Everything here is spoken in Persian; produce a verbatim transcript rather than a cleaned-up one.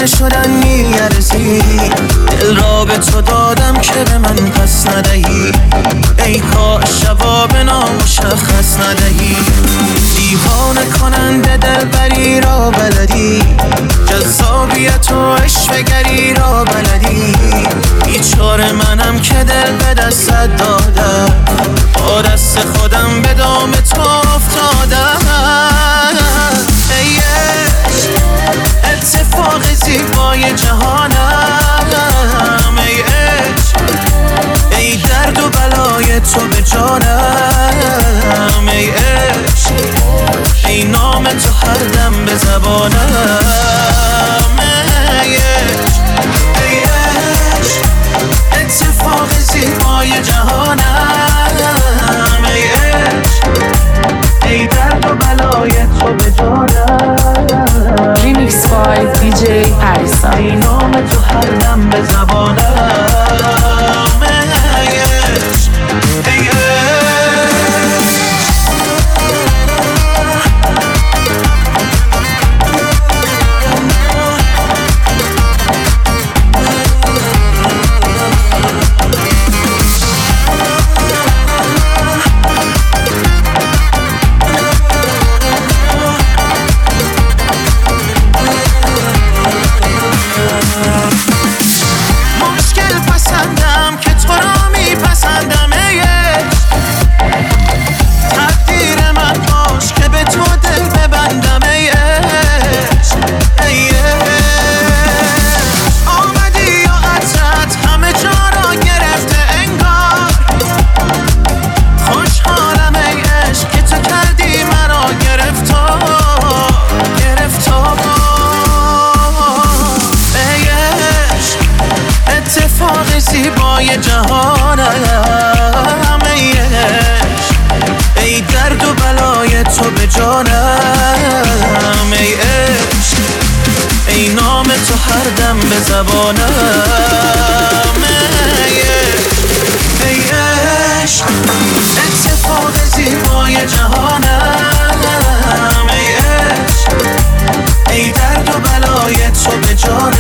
دیوانه شدن میارزی، دل را به تو دادم که به من پس ندهی، ای کاش جواب نامشخص ندهی. دیوانه کننده دلبری را بلدی، جذابیت و عشقگری را بلدی. بیچاره منم که دل به دستت دادم، با دست خودم به دام تو افتادم. ای عشق اتفاق زیبای جهانم، ای عشق ای درد و بلای تو به جانم، ای عشق ای نام تو هر دم به زبانم. ای عشق ای عشق اتفاق زیبای جهانم، ای عشق ای درد و بلای تو به جانم. ریمیکس بای دی جی پریسا. ای نام تو هر دم به زبانم. ای عشق ای عشق زیبای جهانم، ای عشق ای درد و بلای تو به جانم، ای عشق ای نام تو هر دم به زبانم. ای عشق ای عشق اتفاق زیبای جهانم، ای عشق ای درد و بلای تو به جانم.